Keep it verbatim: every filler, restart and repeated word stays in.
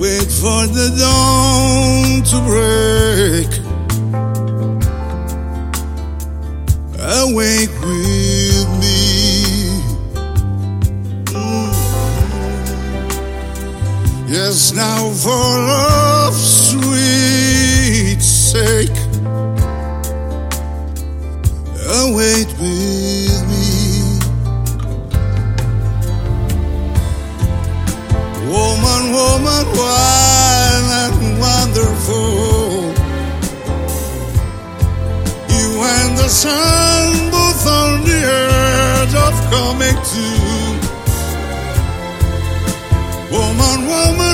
Wait for the dawn to break. Awake with me. Mm. Yes, now for love's sweet sake, await with me. Woman, woman, wild and wonderful, you and the sun both on the edge of coming to. Woman, woman,